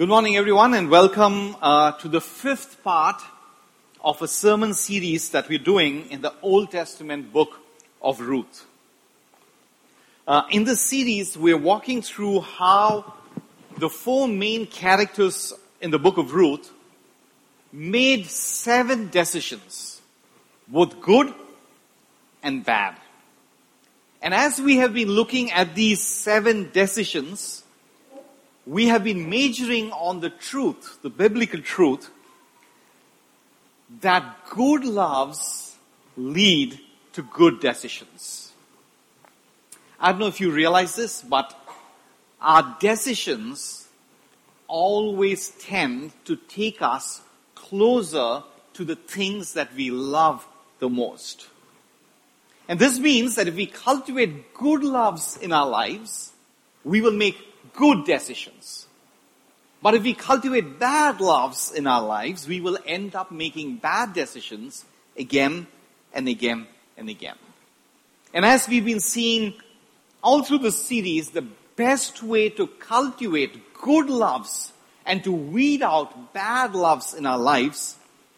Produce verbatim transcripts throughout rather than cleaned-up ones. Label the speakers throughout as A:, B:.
A: Good morning, everyone, and welcome uh, to the fifth part of a sermon series that we're doing in the Old Testament book of Ruth. Uh, in this series, we're walking through how the four main characters in the book of Ruth made seven decisions, both good and bad. And as we have been looking at these seven decisions, we have been majoring on the truth, the biblical truth, that good loves lead to good decisions. I don't know if you realize this, but our decisions always tend to take us closer to the things that we love the most. And this means that if we cultivate good loves in our lives, we will make good decisions. But if we cultivate bad loves in our lives, we will end up making bad decisions again and again and again. And as we've been seeing all through this series, the best way to cultivate good loves and to weed out bad loves in our lives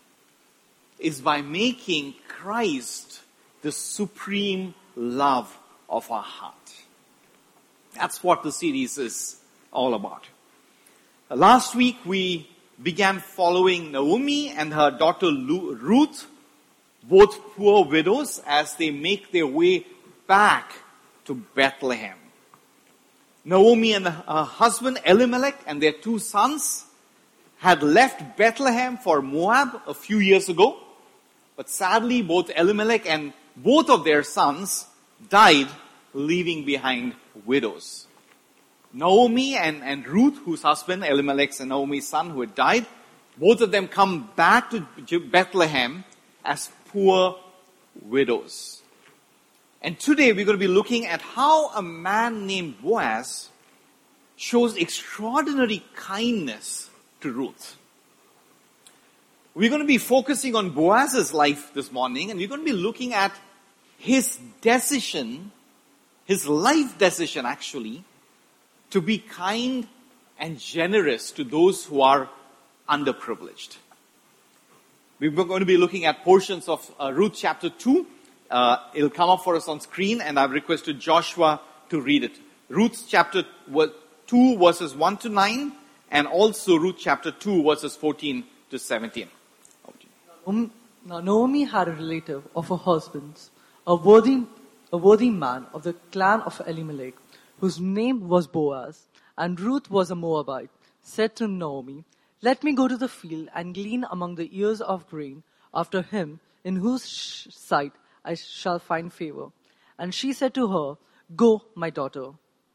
A: is by making Christ the supreme love of our heart. That's what the series is all about. Uh, last week we began following Naomi and her daughter Ruth, both poor widows, as they make their way back to Bethlehem. Naomi and her husband Elimelech and their two sons had left Bethlehem for Moab a few years ago, but sadly both Elimelech and both of their sons died, leaving behind widows. Naomi and, and Ruth, whose husband, Elimelech's and Naomi's son, who had died, both of them come back to Bethlehem as poor widows. And today we're going to be looking at how a man named Boaz shows extraordinary kindness to Ruth. We're going to be focusing on Boaz's life this morning, and we're going to be looking at his decision, his life decision actually, to be kind and generous to those who are underprivileged. We're going to be looking at portions of uh, Ruth chapter two. Uh, it'll come up for us on screen, and I've requested Joshua to read it. Ruth chapter two verses one to nine, and also Ruth chapter two verses fourteen to seventeen.
B: Um, now Naomi had a relative of her husband's, a worthy, a worthy man of the clan of Elimelech, whose name was Boaz, and Ruth was a Moabite, said to Naomi, "Let me go to the field and glean among the ears of grain after him in whose sh- sight I shall find favor." And she said to her, "Go, my daughter."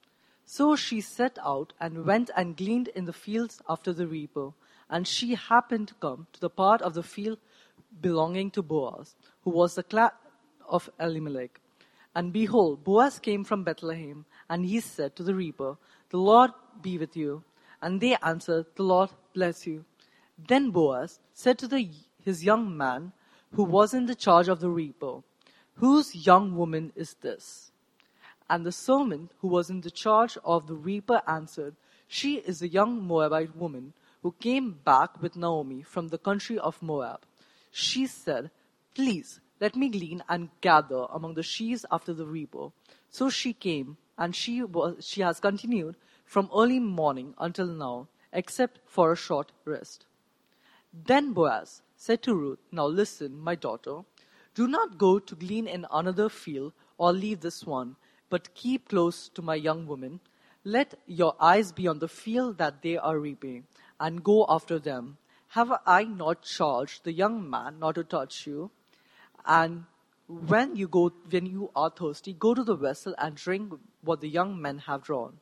B: So she set out and went and gleaned in the fields after the reaper. And she happened to come to the part of the field belonging to Boaz, who was the clan of Elimelech. And behold, Boaz came from Bethlehem, and he said to the reaper, "The Lord be with you." And they answered, "The Lord bless you." Then Boaz said to the, his young man, who was in the charge of the reaper, "Whose young woman is this?" And the servant who was in the charge of the reaper answered, "She is a young Moabite woman who came back with Naomi from the country of Moab." She said, "Please, let me glean and gather among the sheaves after the reaper." So she came, and she was, she has continued from early morning until now, except for a short rest. Then Boaz said to Ruth, "Now listen, my daughter, do not go to glean in another field or leave this one, but keep close to my young woman. Let your eyes be on the field that they are reaping, and go after them. Have I not charged the young man not to touch you? And when you go, when you are thirsty, go to the vessel and drink what the young men have drawn."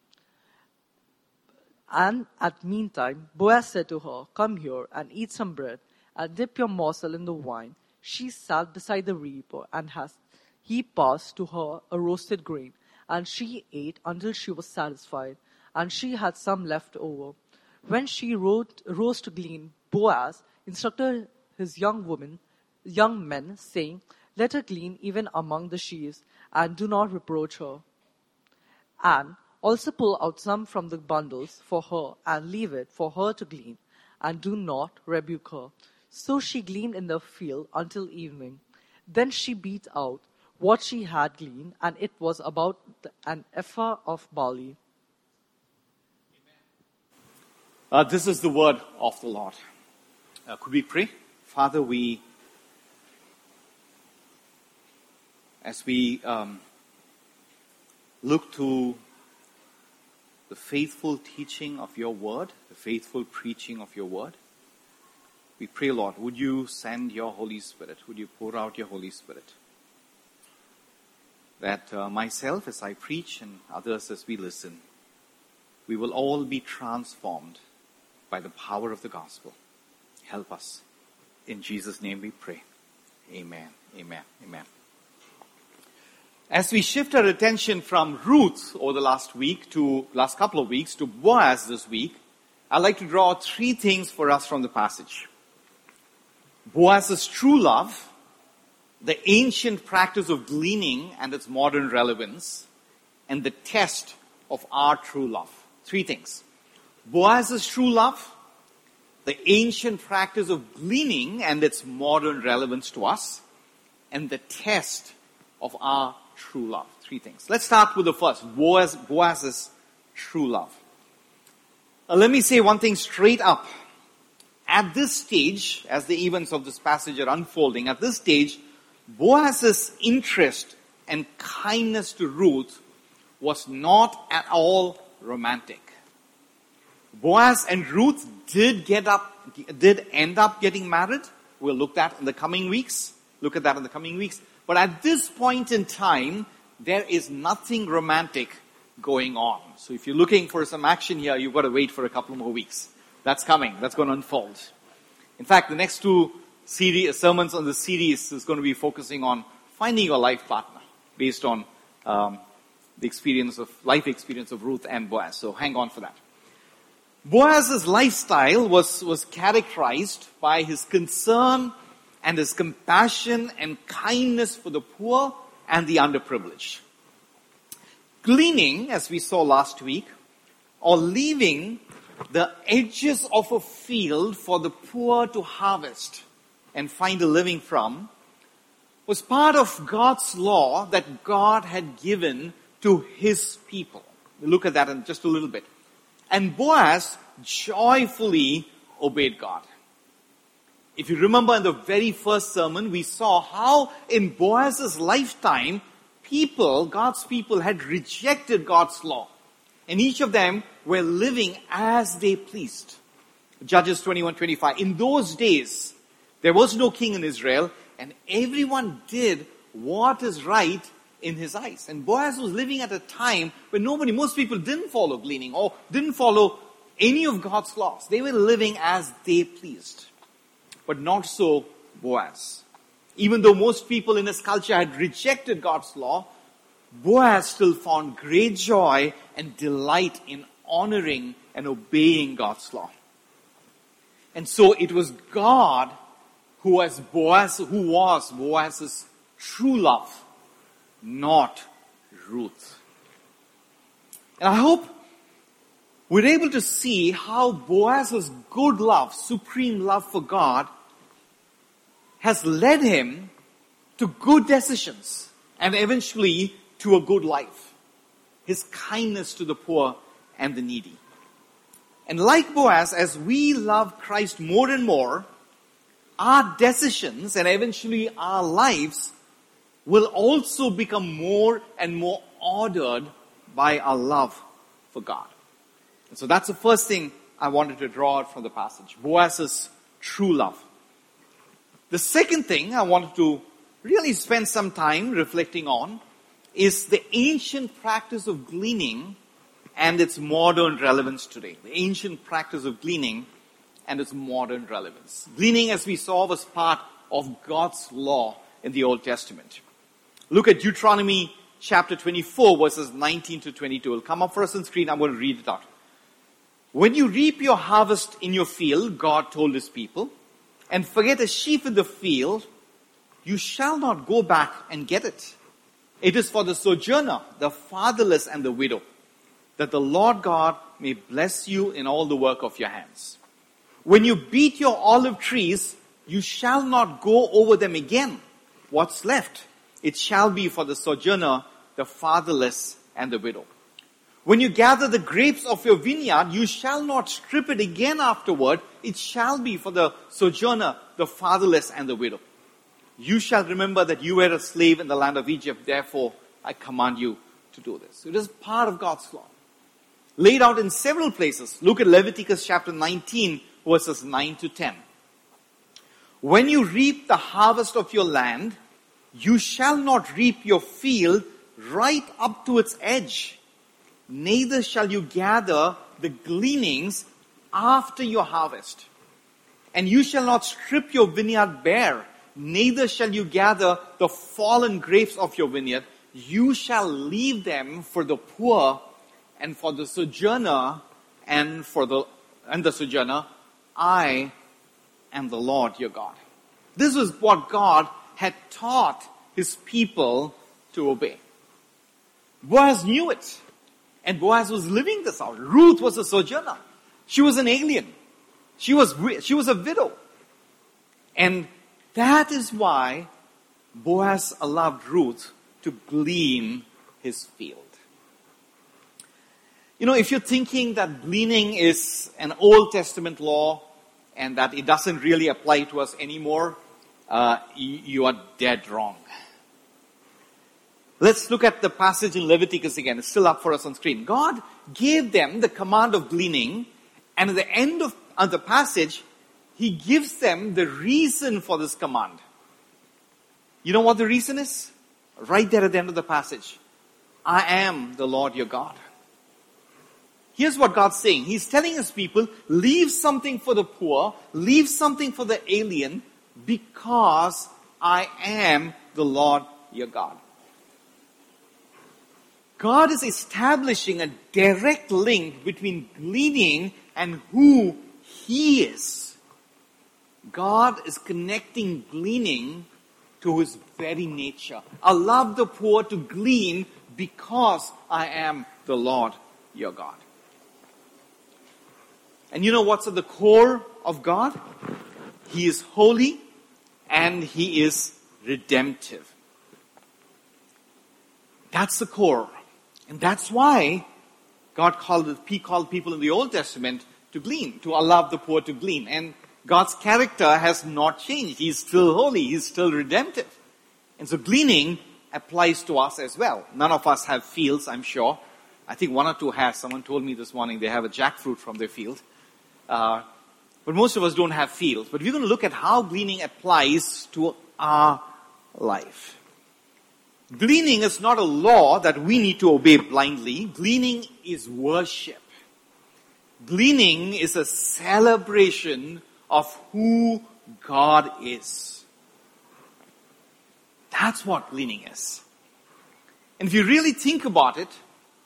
B: And at meantime, Boaz said to her, "Come here and eat some bread, and dip your morsel in the wine." She sat beside the reaper, and has, he passed to her a roasted grain, and she ate until she was satisfied, and she had some left over. When she rose, rose to glean, Boaz instructed his young woman, young men, saying, "Let her glean even among the sheaves, and do not reproach her." And Also pull out some from the bundles for her, and leave it for her to glean, and do not rebuke her. So she gleaned in the field until evening. Then she beat out what she had gleaned, and it was about an ephah of barley.
A: Uh, this is the word of the Lord. Uh, could we pray? Father, we, as we um, look to the faithful teaching of your word, the faithful preaching of your word, we pray, Lord, would you send your Holy Spirit? Would you pour out your Holy Spirit? That uh, myself, as I preach, and others as we listen, we will all be transformed by the power of the gospel. Help us. In Jesus' name we pray. Amen. Amen. Amen. As we shift our attention from Ruth over the last week to last couple of weeks to Boaz this week, I'd like to draw three things for us from the passage. Boaz's true love, the ancient practice of gleaning and its modern relevance, and the test of our true love. Three things. Boaz's true love, the ancient practice of gleaning and its modern relevance to us, and the test of our true love. Three things. Let's start with the first, Boaz, Boaz's true love. Now, let me say one thing straight up. At this stage, as the events of this passage are unfolding, at this stage, Boaz's interest and kindness to Ruth was not at all romantic. Boaz and Ruth did get up, did end up getting married. We'll look at that in the coming weeks. Look at that in the coming weeks. But at this point in time, there is nothing romantic going on. So if you're looking for some action here, you've got to wait for a couple more weeks. That's coming. That's going to unfold. In fact, the next two series, sermons on the series is going to be focusing on finding your life partner based on um, the experience of life experience of Ruth and Boaz. So hang on for that. Boaz's lifestyle was, was characterized by his concern and his compassion and kindness for the poor and the underprivileged. Gleaning, as we saw last week, or leaving the edges of a field for the poor to harvest and find a living from, was part of God's law that God had given to his people. We'll look at that in just a little bit. And Boaz joyfully obeyed God. If you remember in the very first sermon, we saw how in Boaz's lifetime, people, God's people had rejected God's law. And each of them were living as they pleased. Judges twenty-one twenty-five. In those days, there was no king in Israel, and everyone did what is right in his eyes. And Boaz was living at a time when nobody, most people didn't follow gleaning or didn't follow any of God's laws. They were living as they pleased. But not so Boaz. Even though most people in his culture had rejected God's law, Boaz still found great joy and delight in honoring and obeying God's law. And so it was God who was Boaz, who was Boaz's true love, not Ruth. And I hope we're able to see how Boaz's good love, supreme love for God, has led him to good decisions and eventually to a good life. His kindness to the poor and the needy. And like Boaz, as we love Christ more and more, our decisions and eventually our lives will also become more and more ordered by our love for God. And so that's the first thing I wanted to draw out from the passage. Boaz's true love. The second thing I wanted to really spend some time reflecting on is the ancient practice of gleaning and its modern relevance today. The ancient practice of gleaning and its modern relevance. Gleaning, as we saw, was part of God's law in the Old Testament. Look at Deuteronomy chapter twenty-four, verses nineteen to twenty-two. It'll come up for us on screen. I'm going to read it out. When you reap your harvest in your field, God told his people, and forget a sheaf in the field, you shall not go back and get it. It is for the sojourner, the fatherless, and the widow. that the Lord God may bless you in all the work of your hands. When you beat your olive trees, you shall not go over them again. What's left? It shall be for the sojourner, the fatherless, and the widow. When you gather the grapes of your vineyard, you shall not strip it again afterward. It shall be for the sojourner, the fatherless, and the widow. You shall remember that you were a slave in the land of Egypt. Therefore, I command you to do this. It is part of God's law. Laid out in several places. Look at Leviticus chapter nineteen, verses nine to ten. When you reap the harvest of your land, you shall not reap your field right up to its edge. Neither shall you gather the gleanings after your harvest. And you shall not strip your vineyard bare. Neither shall you gather the fallen grapes of your vineyard. You shall leave them for the poor and for the sojourner and for the and the sojourner. I am the Lord your God. This was what God had taught his people to obey. Boaz knew it. And Boaz was living this out. Ruth was a sojourner. She was an alien. She was, she was a widow. And that is why Boaz allowed Ruth to glean his field. You know, if you're thinking that gleaning is an Old Testament law and that it doesn't really apply to us anymore, uh, you, you are dead wrong. Let's look at the passage in Leviticus again. It's still up for us on screen. God gave them the command of gleaning, and at the end of, of the passage, he gives them the reason for this command. You know what the reason is? Right there at the end of the passage. I am the Lord your God. Here's what God's saying. He's telling his people, leave something for the poor, leave something for the alien, because I am the Lord your God. God is establishing a direct link between gleaning and who he is. God is connecting gleaning to his very nature. I love the poor to glean because I am the Lord your God. And you know what's at the core of God? He is holy and he is redemptive. That's the core. And that's why God called, he called people in the Old Testament to glean, to allow the poor to glean. And God's character has not changed. He's still holy. He's still redemptive. And so gleaning applies to us as well. None of us have fields, I'm sure. I think one or two have. Someone told me this morning they have a jackfruit from their field. Uh, but most of us don't have fields. But we're going to look at how gleaning applies to our life. Gleaning is not a law that we need to obey blindly. Gleaning is worship. Gleaning is a celebration of who God is. That's what gleaning is. And if you really think about it,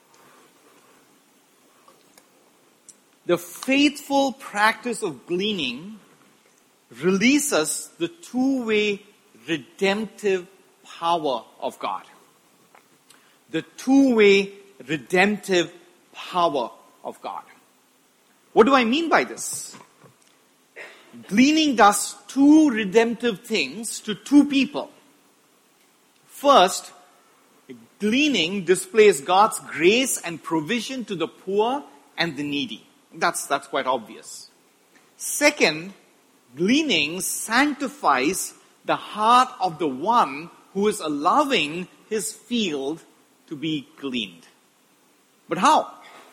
A: the faithful practice of gleaning releases the two-way redemptive power of God. The two-way redemptive power of God. What do I mean by this? Gleaning does two redemptive things to two people. First, gleaning displays God's grace and provision to the poor and the needy. That's, that's quite obvious. Second, gleaning sanctifies the heart of the one who is allowing his field to be gleaned. But how?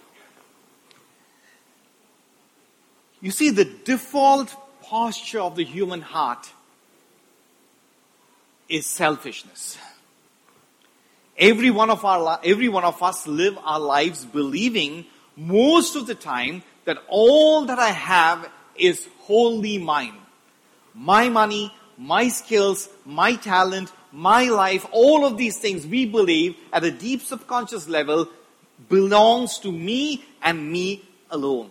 A: You see, the default posture of the human heart is selfishness. Every one of our, every one of us live our lives believing most of the time that all that I have is wholly mine. My money, my skills, my talent, my life, all of these things we believe at a deep subconscious level belongs to me and me alone.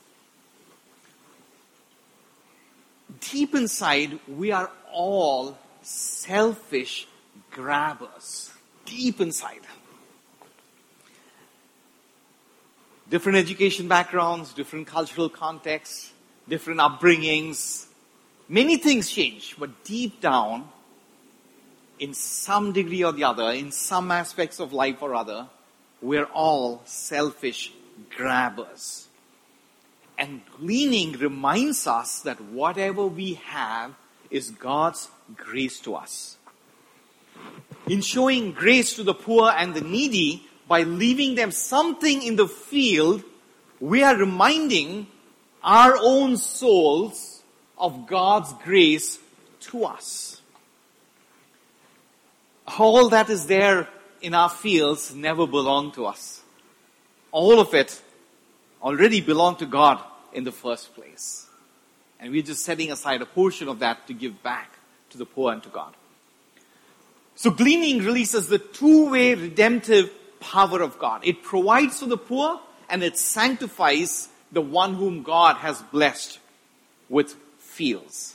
A: Deep inside, we are all selfish grabbers. Deep inside. different education backgrounds, different cultural contexts, different upbringings. Many things change, but deep down, in some degree or the other, in some aspects of life or other, we're all selfish grabbers. And gleaning reminds us that whatever we have is God's grace to us. In showing grace to the poor and the needy, by leaving them something in the field, we are reminding our own souls of God's grace to us. All that is there in our fields never belonged to us. All of it already belonged to God in the first place. And we're just setting aside a portion of that to give back to the poor and to God. So gleaning releases the two-way redemptive power of God. It provides for the poor and it sanctifies the one whom God has blessed with fields.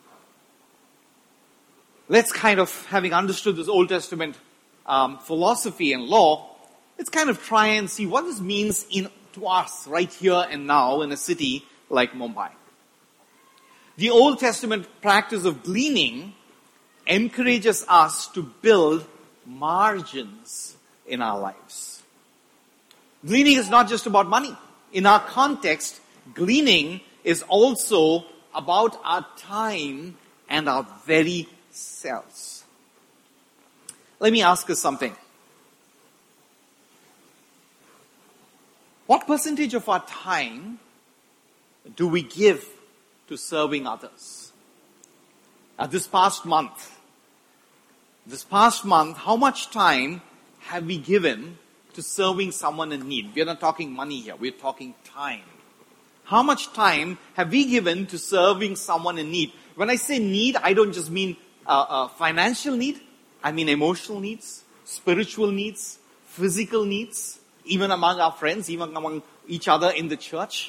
A: Let's kind of, having understood this Old Testament um, philosophy and law, let's kind of try and see what this means in to us right here and now in a city like Mumbai. The Old Testament practice of gleaning encourages us to build margins in our lives. Gleaning is not just about money. In our context, gleaning is also about our time and our very selves. Let me ask us something. What percentage of our time do we give to serving others? Uh, this past month, this past month, how much time have we given to serving someone in need? We are not talking money here, we are talking time. How much time have we given to serving someone in need? When I say need, I don't just mean uh, uh, financial need. I mean emotional needs, spiritual needs, physical needs, even among our friends, even among each other in the church.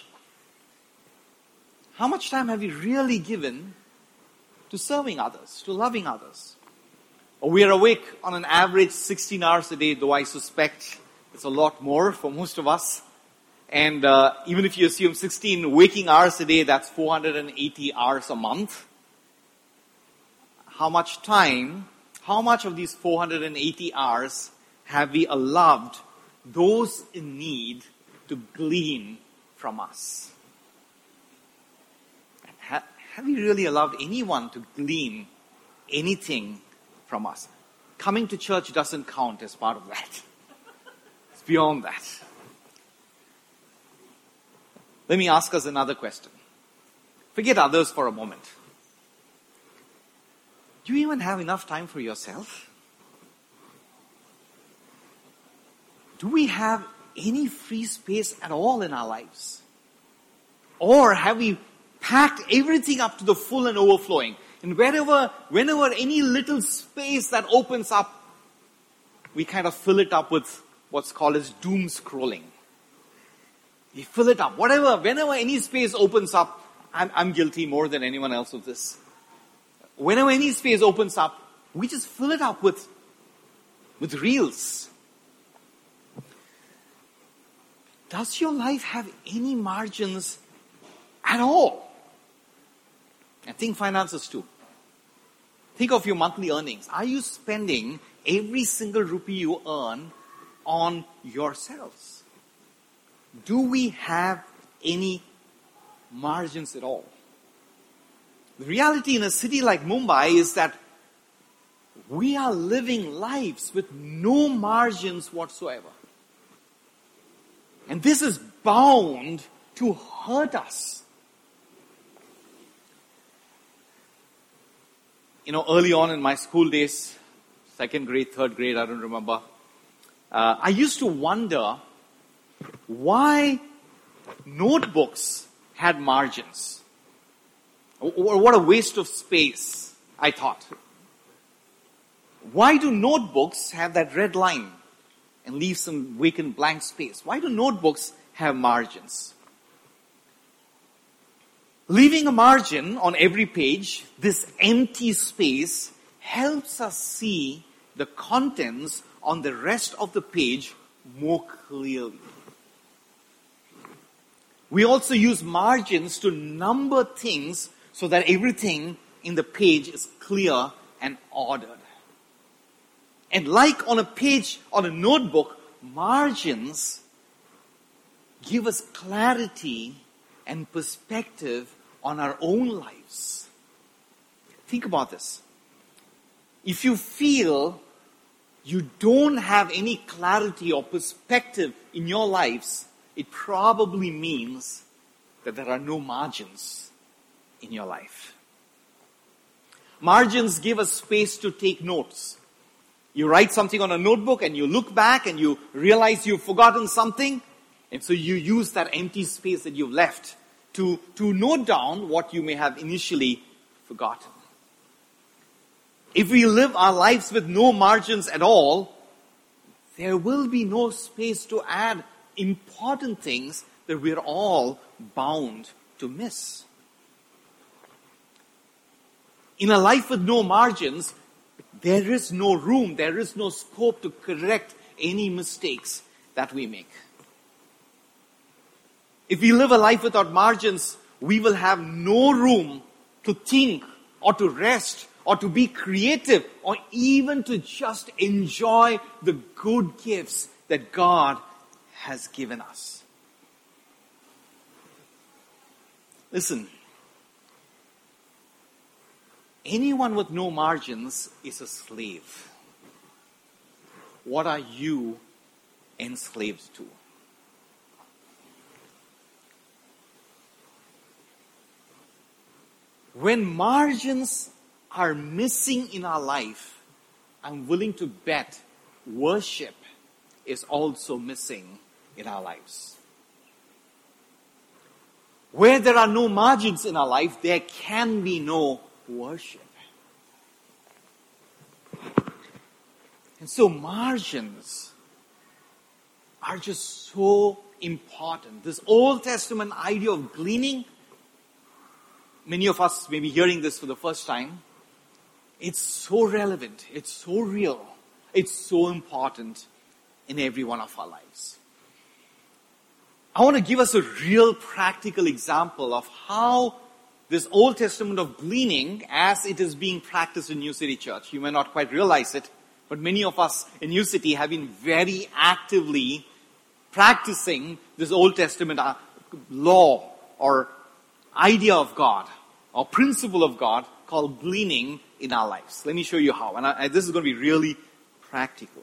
A: How much time have we really given to serving others, to loving others? Or we are awake on an average sixteen hours a day, though I suspect it's a lot more for most of us. And uh, even if you assume sixteen waking hours a day, that's four hundred eighty hours a month. How much time, how much of these four hundred eighty hours have we allowed those in need to glean from us? Ha- have we really allowed anyone to glean anything from us? Coming to church doesn't count as part of that. It's beyond that. Let me ask us another question. Forget others for a moment. Do you even have enough time for yourself? Do we have any free space at all in our lives? Or have we packed everything up to the full and overflowing? And wherever, whenever any little space that opens up, we kind of fill it up with what's called as doom scrolling. We fill it up. Whatever, whenever any space opens up, I'm, I'm guilty more than anyone else of this. Whenever any space opens up, we just fill it up with, with reels. Does your life have any margins at all? And think finances too. Think of your monthly earnings. Are you spending every single rupee you earn on yourselves? Do we have any margins at all? The reality in a city like Mumbai is that we are living lives with no margins whatsoever. And this is bound to hurt us. You know, early on in my school days, second grade, third grade, I don't remember, uh, I used to wonder why notebooks had margins. Or what a waste of space, I thought. Why do notebooks have that red line and leave some vacant blank space? Why do notebooks have margins? Leaving a margin on every page, this empty space, helps us see the contents on the rest of the page more clearly. We also use margins to number things so that everything in the page is clear and ordered. And like on a page, on a notebook, margins give us clarity and perspective on our own lives. Think about this. If you feel you don't have any clarity or perspective in your lives, it probably means that there are no margins in your life. Margins give us space to take notes. You write something on a notebook and you look back and you realize you've forgotten something, and so you use that empty space that you've left to, to note down what you may have initially forgotten. If we live our lives with no margins at all, there will be no space to add important things that we're all bound to miss. In a life with no margins, there is no room, there is no scope to correct any mistakes that we make. If we live a life without margins, we will have no room to think or to rest or to be creative or even to just enjoy the good gifts that God has given us. Listen, anyone with no margins is a slave. What are you enslaved to? When margins are missing in our life, I'm willing to bet worship is also missing in our lives. Where there are no margins in our life, there can be no worship. And so margins are just so important. This Old Testament idea of gleaning, many of us may be hearing this for the first time. It's so relevant. It's so real. It's so important in every one of our lives. I want to give us a real practical example of how this Old Testament of gleaning, as it is being practiced in New City Church, you may not quite realize it, but many of us in New City have been very actively practicing this Old Testament law or idea of God or principle of God called gleaning in our lives. Let me show you how. And I, this is going to be really practical.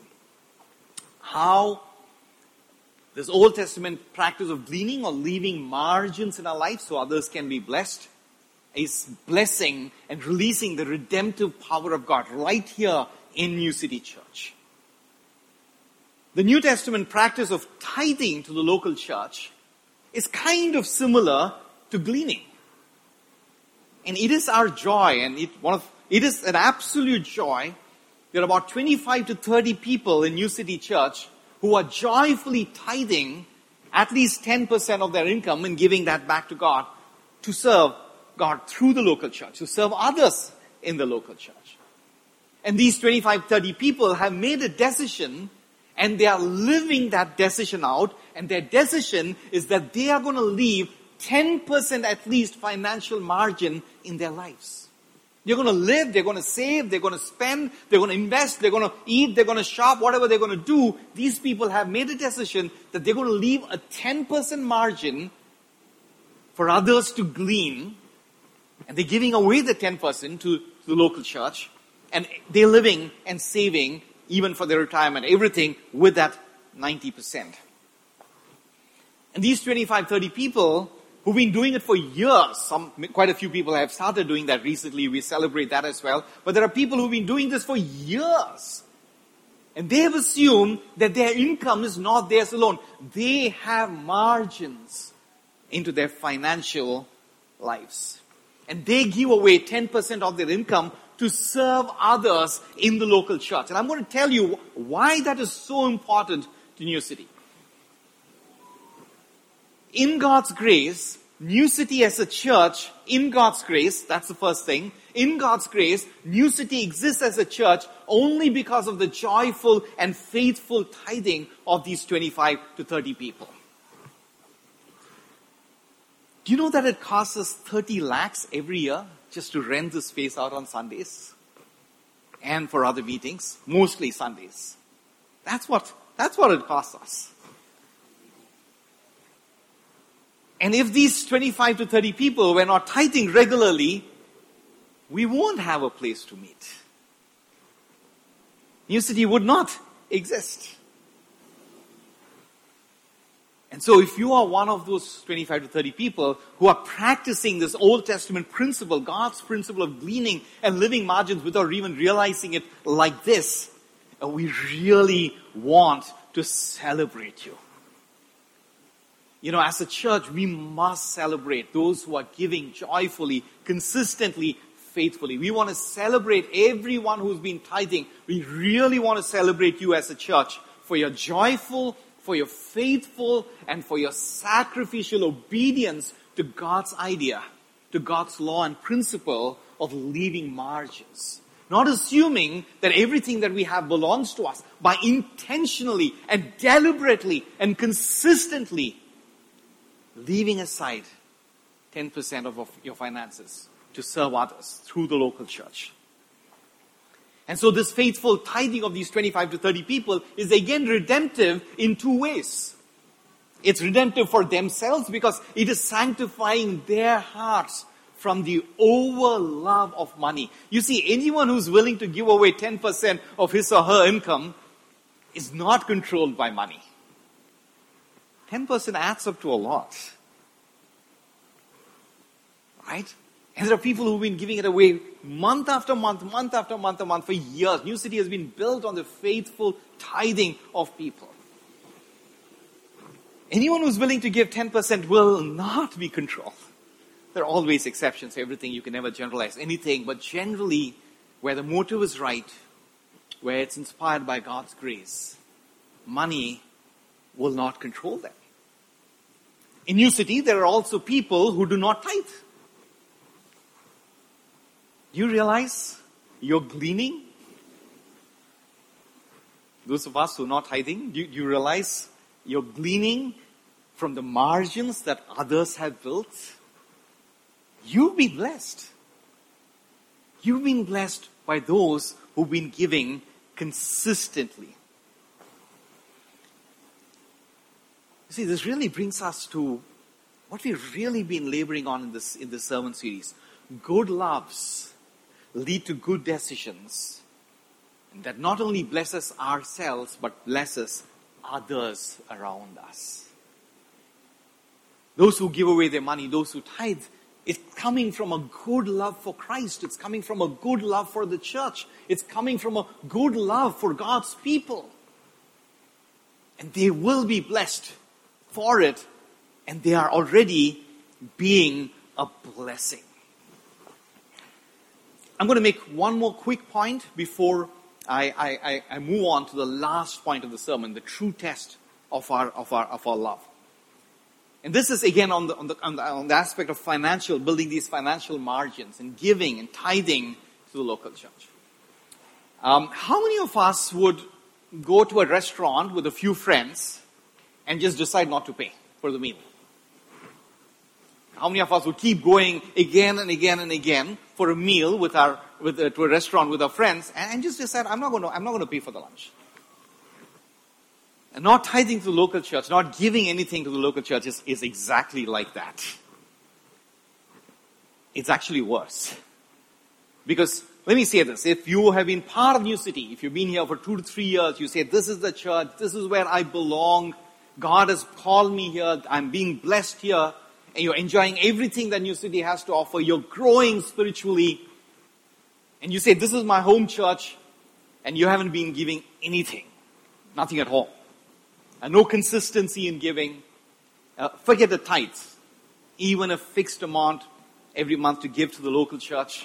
A: How this Old Testament practice of gleaning or leaving margins in our life so others can be blessed is blessing and releasing the redemptive power of God right here in New City Church. The New Testament practice of tithing to the local church is kind of similar to gleaning. And it is our joy, and it, one of, it is an absolute joy. There are about twenty-five to thirty people in New City Church who are joyfully tithing at least ten percent of their income and giving that back to God to serve God through the local church, to serve others in the local church. And these twenty-five, thirty people have made a decision and they are living that decision out, and their decision is that they are going to leave ten percent at least financial margin in their lives. They're going to live, they're going to save, they're going to spend, they're going to invest, they're going to eat, they're going to shop, whatever they're going to do. These people have made a decision that they're going to leave a ten percent margin for others to glean, and they're giving away the ten percent to the local church, and they're living and saving even for their retirement, everything with that ninety percent. And these twenty-five, thirty people who've been doing it for years, some, quite a few people have started doing that recently, we celebrate that as well, but there are people who've been doing this for years. And they have assumed that their income is not theirs alone. They have margins into their financial lives. And they give away ten percent of their income to serve others in the local church. And I'm going to tell you why that is so important to New City. In God's grace, New City as a church, in God's grace, that's the first thing. In God's grace, New City exists as a church only because of the joyful and faithful tithing of these twenty-five to thirty people. Do you know that it costs us thirty lakhs every year just to rent this space out on Sundays? And for other meetings, mostly Sundays. That's what, that's what it costs us. And if these twenty-five to thirty people were not tithing regularly, we won't have a place to meet. New City would not exist. And so if you are one of those twenty-five to thirty people who are practicing this Old Testament principle, God's principle of gleaning and living margins without even realizing it like this, we really want to celebrate you. You know, as a church, we must celebrate those who are giving joyfully, consistently, faithfully. We want to celebrate everyone who's been tithing. We really want to celebrate you as a church for your joyful, for your faithful, and for your sacrificial obedience to God's idea, to God's law and principle of leaving margins. Not assuming that everything that we have belongs to us, by intentionally and deliberately and consistently leaving aside ten percent of your finances to serve others through the local church. And so this faithful tithing of these twenty-five to thirty people is again redemptive in two ways. It's redemptive for themselves because it is sanctifying their hearts from the over love of money. You see, anyone who's willing to give away ten percent of his or her income is not controlled by money. ten percent adds up to a lot. Right? And there are people who've been giving it away month after month, month after month after month for years. New City has been built on the faithful tithing of people. Anyone who's willing to give ten percent will not be controlled. There are always exceptions, everything. You can never generalize anything. But generally, where the motive is right, where it's inspired by God's grace, money will not control them. In New City, there are also people who do not tithe. Do you realize you're gleaning? Those of us who are not tithing, do you, do you realize you're gleaning from the margins that others have built? You've been blessed. You've been blessed by those who've been giving consistently. You see, this really brings us to what we've really been laboring on in this, in this sermon series. Good loves lead to good decisions. And that not only blesses ourselves, but blesses others around us. Those who give away their money, those who tithe, it's coming from a good love for Christ. It's coming from a good love for the church. It's coming from a good love for God's people. And they will be blessed for it. And they are already being a blessing. I'm going to make one more quick point before I, I, I move on to the last point of the sermon, the true test of our, of our, of our love. And this is again on the, on the, on the, on the aspect of financial, building these financial margins and giving and tithing to the local church. Um, how many of us would go to a restaurant with a few friends and just decide not to pay for the meal? How many of us would keep going again and again and again for a meal with our, with uh, to a restaurant with our friends and, and just decide, I'm not going to, I'm not going to pay for the lunch. And not tithing to the local church, not giving anything to the local church is, is exactly like that. It's actually worse. Because, let me say this, if you have been part of New City, if you've been here for two to three years, you say, this is the church, this is where I belong, God has called me here, I'm being blessed here, and you're enjoying everything that New City has to offer, you're growing spiritually, and you say, this is my home church, and you haven't been giving anything, nothing at all. And no consistency in giving. Uh, forget the tithes. Even a fixed amount every month to give to the local church.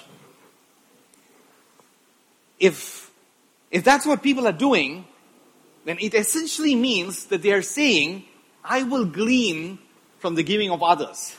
A: If, if that's what people are doing, then it essentially means that they are saying, I will glean from the giving of others.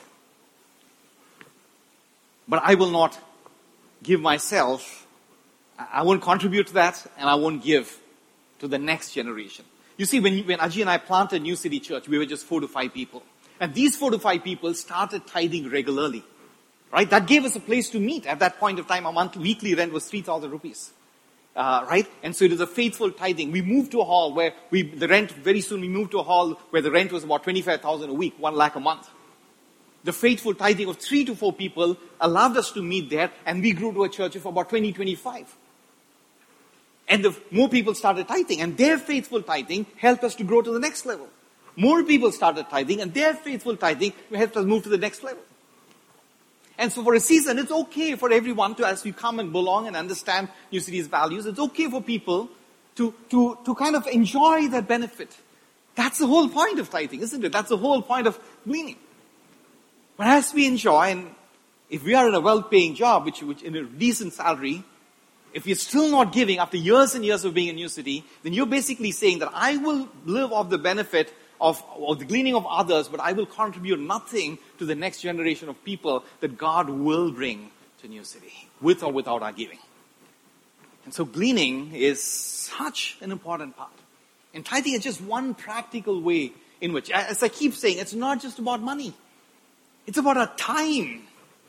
A: But I will not give myself. I won't contribute to that, and I won't give to the next generation. You see, when, when Ajay and I planted New City Church, we were just four to five people. And these four to five people started tithing regularly. Right? That gave us a place to meet. At that point of time, our monthly, weekly rent was three thousand rupees. Uh, right? And so it is a faithful tithing. We moved to a hall where we, the rent, very soon we moved to a hall where the rent was about twenty-five thousand a week, one lakh a month. The faithful tithing of three to four people allowed us to meet there, and we grew to a church of about twenty, twenty-five. And the more people started tithing, and their faithful tithing helped us to grow to the next level. More people started tithing, and their faithful tithing helped us move to the next level. And so for a season, it's okay for everyone to, as we come and belong and understand New City's values, it's okay for people to, to, to kind of enjoy that benefit. That's the whole point of tithing, isn't it? That's the whole point of gleaning. But as we enjoy, and if we are in a well-paying job, which, which in a decent salary, if you're still not giving after years and years of being in New City, then you're basically saying that I will live off the benefit of, of the gleaning of others, but I will contribute nothing to the next generation of people that God will bring to New City, with or without our giving. And so gleaning is such an important part. And tithing is just one practical way in which, as I keep saying, it's not just about money. It's about our time.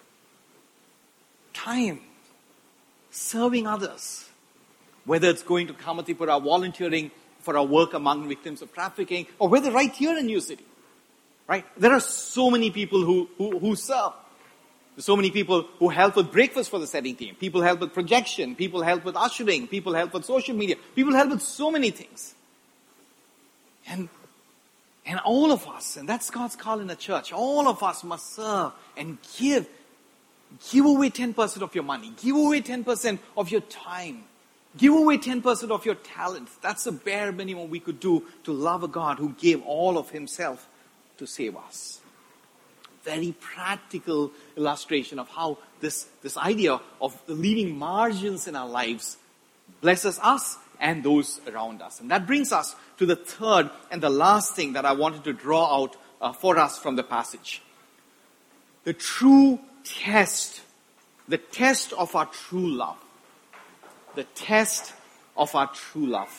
A: Time. Serving others. Whether it's going to Kamatipura, volunteering for our work among victims of trafficking, or whether right here in New City. Right? There are so many people who, who, who serve. There's so many people who help with breakfast for the setting team. People help with projection. People help with ushering. People help with social media. People help with so many things. And And all of us, and that's God's call in the church, all of us must serve and give. Give away ten percent of your money. Give away ten percent of your time. Give away ten percent of your talents. That's the bare minimum we could do to love a God who gave all of himself to save us. Very practical illustration of how this, this idea of leaving margins in our lives blesses us and those around us. And that brings us to the third and the last thing that I wanted to draw out uh, for us from the passage. The true test, the test of our true love. The test of our true love.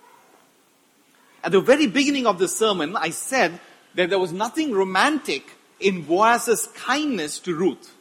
A: At the very beginning of the sermon, I said that there was nothing romantic in Boaz's kindness to Ruth.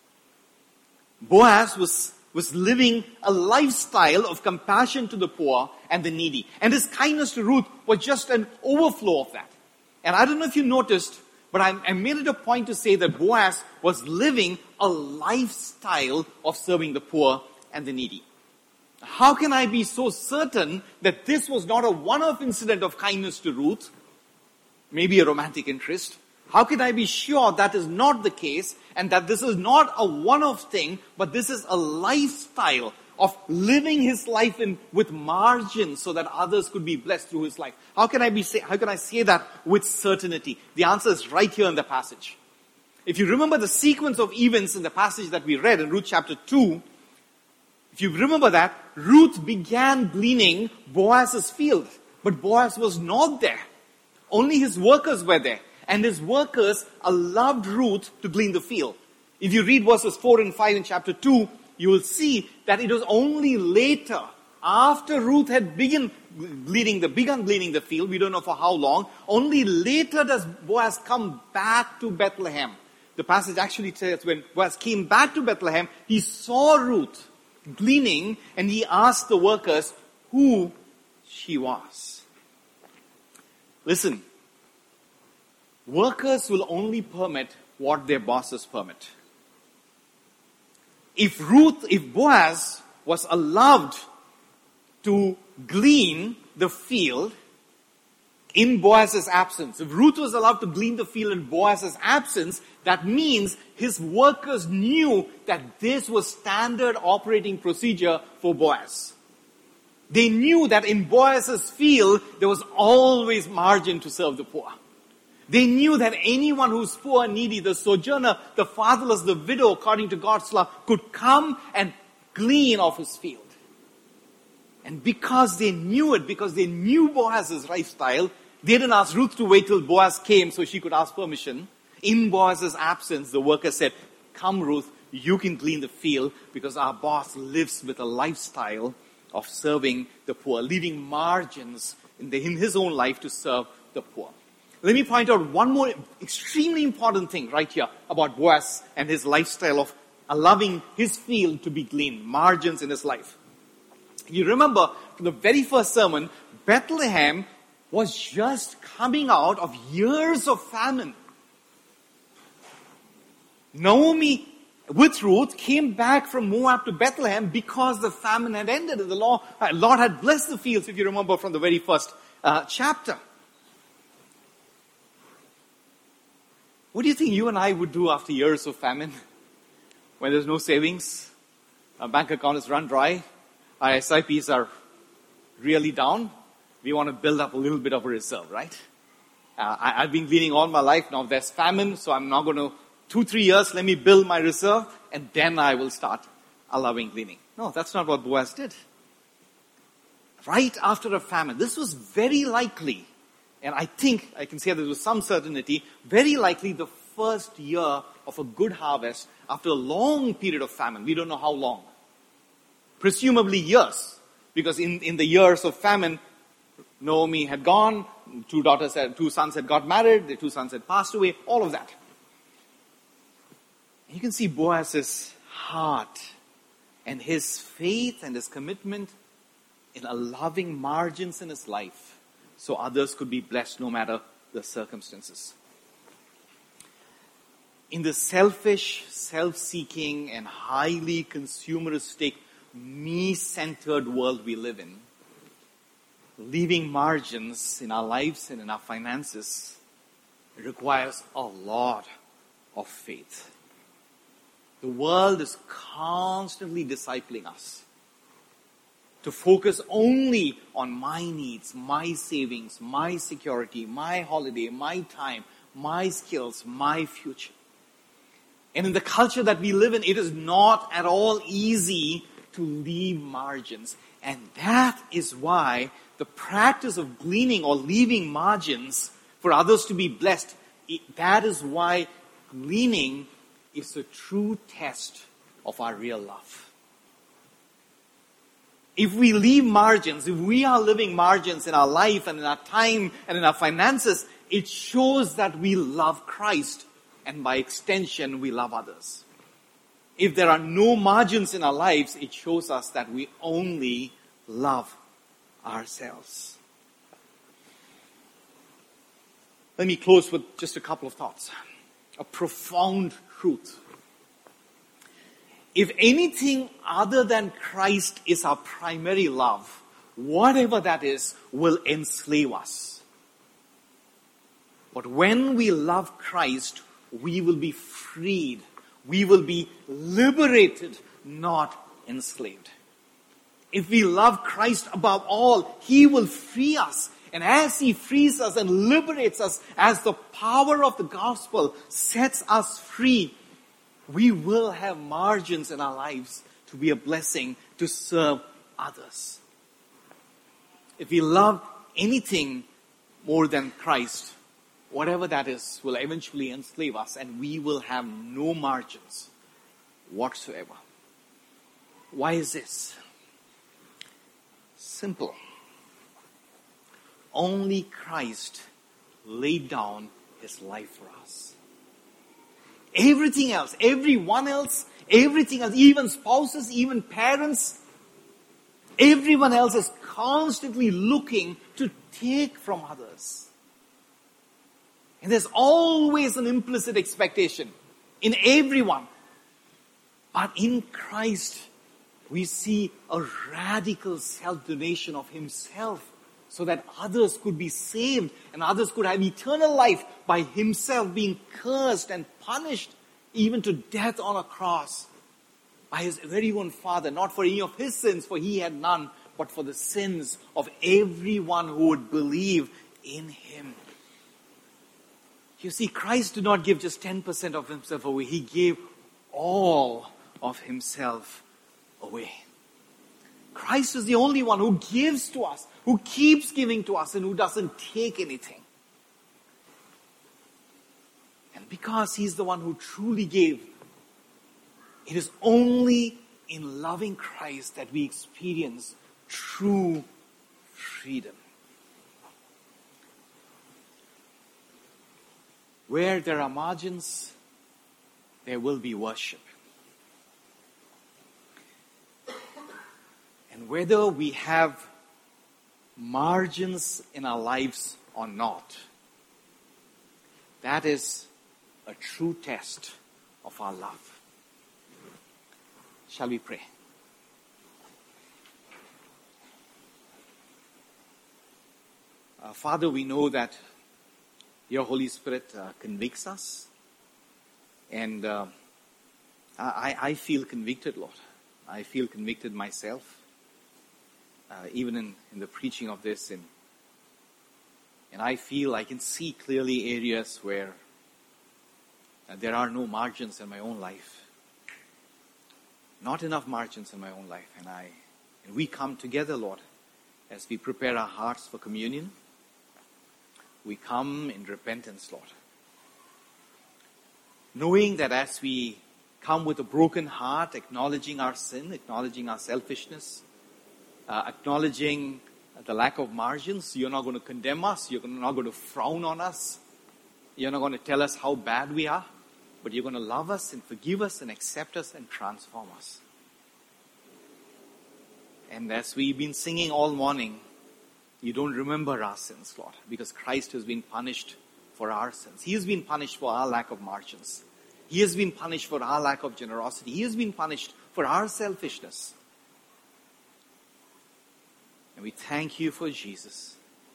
A: Boaz was was living a lifestyle of compassion to the poor and the needy. And his kindness to Ruth was just an overflow of that. And I don't know if you noticed, but I, I made it a point to say that Boaz was living a lifestyle of serving the poor and the needy. How can I be so certain that this was not a one-off incident of kindness to Ruth, maybe a romantic interest? How can I be sure that is not the case and that this is not a one-off thing, but this is a lifestyle of living his life in with margin so that others could be blessed through his life? How can I be say, how can I say that with certainty? The answer is right here in the passage. If you remember the sequence of events in the passage that we read in Ruth chapter two, if you remember that, Ruth began gleaning Boaz's field, but Boaz was not there. Only his workers were there. And his workers allowed Ruth to glean the field. If you read verses four and five in chapter two, you will see that it was only later, after Ruth had begun gleaning the, begun gleaning the field, we don't know for how long, only later does Boaz come back to Bethlehem. The passage actually says when Boaz came back to Bethlehem, he saw Ruth gleaning and he asked the workers who she was. Listen. Workers will only permit what their bosses permit. If Ruth, if Boaz was allowed to glean the field in Boaz's absence, if Ruth was allowed to glean the field in Boaz's absence, that means his workers knew that this was standard operating procedure for Boaz. They knew that in Boaz's field, there was always margin to serve the poor. They knew that anyone who's poor and needy, the sojourner, the fatherless, the widow, according to God's law, could come and glean off his field. And because they knew it, because they knew Boaz's lifestyle, they didn't ask Ruth to wait till Boaz came so she could ask permission. In Boaz's absence, the worker said, "Come, Ruth, you can glean the field because our boss lives with a lifestyle of serving the poor, leaving margins in, the, in his own life to serve the poor." Let me point out one more extremely important thing right here about Boaz and his lifestyle of allowing his field to be gleaned, margins in his life. You remember from the very first sermon, Bethlehem was just coming out of years of famine. Naomi, with Ruth, came back from Moab to Bethlehem because the famine had ended and the Lord, uh, Lord had blessed the fields, if you remember from the very first uh, chapter. What do you think you and I would do after years of famine? When there's no savings, our bank account is run dry, our S I Ps are really down, we want to build up a little bit of a reserve, right? Uh, I, I've been gleaning all my life, now there's famine, so I'm now going to, two, three years, let me build my reserve, and then I will start allowing gleaning. No, that's not what Boaz did. Right after a famine, this was very likely, and I think I can say this with some certainty, very likely the first year of a good harvest after a long period of famine. We don't know how long. Presumably years. Because in, in the years of famine, Naomi had gone, two daughters, had, two sons had got married, the two sons had passed away, all of that. You can see Boaz's heart and his faith and his commitment in allowing margins in his life so others could be blessed no matter the circumstances. In the selfish, self-seeking, and highly consumeristic, me-centered world we live in, leaving margins in our lives and in our finances requires a lot of faith. The world is constantly discipling us to focus only on my needs, my savings, my security, my holiday, my time, my skills, my future. And in the culture that we live in, it is not at all easy to leave margins. And that is why the practice of gleaning or leaving margins for others to be blessed, it, that is why gleaning is a true test of our real love. If we leave margins, if we are living margins in our life and in our time and in our finances, it shows that we love Christ. And by extension, we love others. If there are no margins in our lives, it shows us that we only love ourselves. Let me close with just a couple of thoughts. A profound truth. If anything other than Christ is our primary love, whatever that is will enslave us. But when we love Christ, we will be freed. We will be liberated, not enslaved. If we love Christ above all, He will free us. And as He frees us and liberates us, as the power of the gospel sets us free, we will have margins in our lives to be a blessing, to serve others. If we love anything more than Christ, whatever that is will eventually enslave us, and we will have no margins whatsoever. Why is this? Simple. Only Christ laid down His life for us. Everything else, everyone else, everything else, even spouses, even parents, everyone else is constantly looking to take from others. And there's always an implicit expectation in everyone. But in Christ, we see a radical self-donation of Himself so that others could be saved and others could have eternal life by Himself being cursed and punished even to death on a cross by His very own Father, not for any of His sins, for He had none, but for the sins of everyone who would believe in Him. You see, Christ did not give just ten percent of Himself away. He gave all of Himself away. Christ is the only one who gives to us, who keeps giving to us, and who doesn't take anything. And because He's the one who truly gave, it is only in loving Christ that we experience true freedom. Where there are margins, there will be worship. And whether we have margins in our lives or not, that is a true test of our love. Shall we pray? Uh, Father, we know that your Holy Spirit uh, convicts us. And uh, I, I feel convicted, Lord. I feel convicted myself. Uh, even in, in the preaching of this. And, and I feel I can see clearly areas where uh, there are no margins in my own life. Not enough margins in my own life. And I, and we come together, Lord, as we prepare our hearts for communion. We come in repentance, Lord. Knowing that as we come with a broken heart, acknowledging our sin, acknowledging our selfishness, uh, acknowledging the lack of margins, you're not going to condemn us, you're not going to frown on us, you're not going to tell us how bad we are, but you're going to love us and forgive us and accept us and transform us. And as we've been singing all morning, you don't remember our sins, Lord, because Christ has been punished for our sins. He has been punished for our lack of margins. He has been punished for our lack of generosity. He has been punished for our selfishness. And we thank you for Jesus.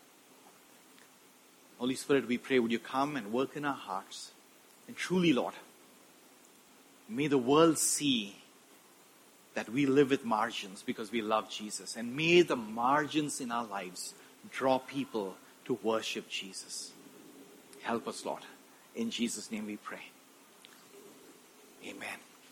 A: Holy Spirit, we pray, would you come and work in our hearts? And truly, Lord, may the world see that we live with margins because we love Jesus. And may the margins in our lives draw people to worship Jesus. Help us, Lord. In Jesus' name we pray. Amen.